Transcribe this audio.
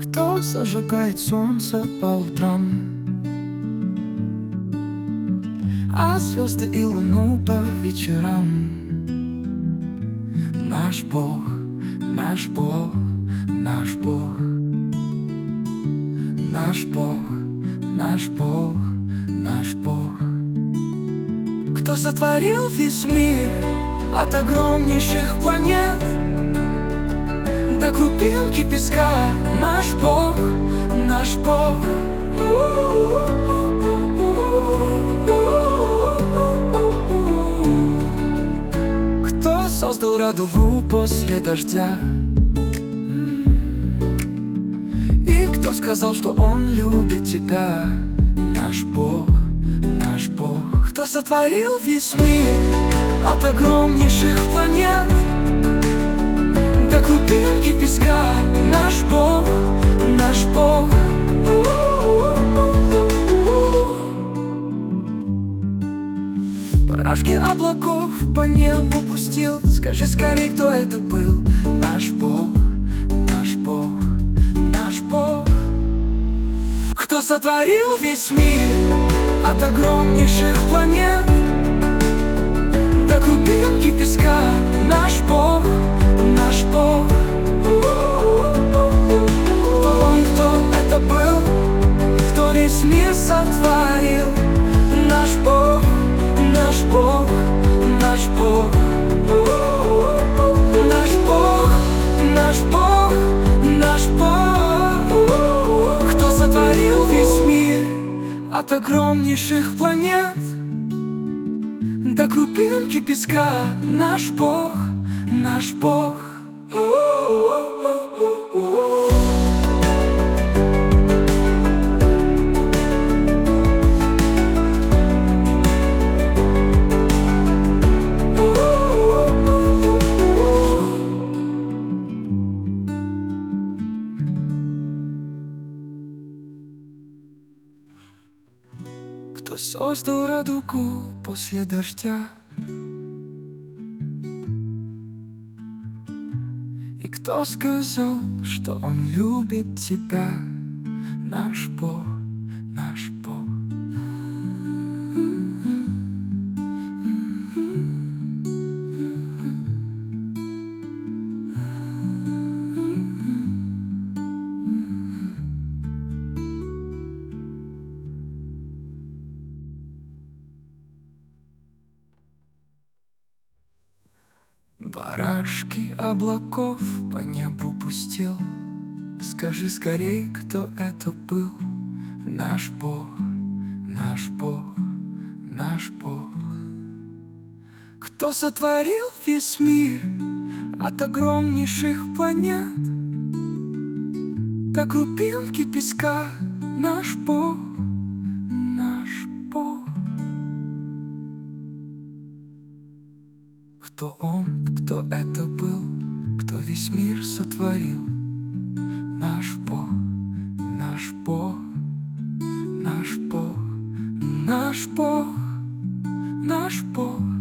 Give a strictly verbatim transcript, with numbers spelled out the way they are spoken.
Кто зажигает солнце по утрам, а звезды и луну по вечерам? Наш Бог, наш Бог, наш Бог, наш Бог, наш Бог, наш Бог. Кто сотворил весь мир от огромнейших планет до крупинки песка? Наш Бог, наш Бог. Кто создал радугу после дождя? И кто сказал, что Он любит тебя? Наш Бог, наш Бог. Кто сотворил весь мир от огромнейших планет до крупинки песка? Наш Бог, наш Бог. Поражки облаков по небу пустил. Скажи скорей, кто это был? Наш Бог, наш Бог, наш Бог. Кто сотворил весь мир от огромнейших планет до крупинки песка? Наш Бог, наш Бог. Кто Он, кто это был, кто весь мир сотворил? Наш Бог, наш Бог, наш Бог. Наш Бог, наш Бог, наш Бог. Кто сотворил весь мир от огромнейших планет до крупинки песка? Наш Бог, наш Бог. Кто создал радугу после дождя? И кто сказал, что Он любит тебя? Наш Бог, наш Бог. Барашки облаков по небу пустил. Скажи скорей, кто это был? Наш Бог, наш Бог, наш Бог. Кто сотворил весь мир от огромнейших планет до крупинки песка? Наш Бог, наш Бог. Кто Он, кто это был, кто весь мир сотворил? Наш Бог, наш Бог, наш Бог, наш Бог, наш Бог.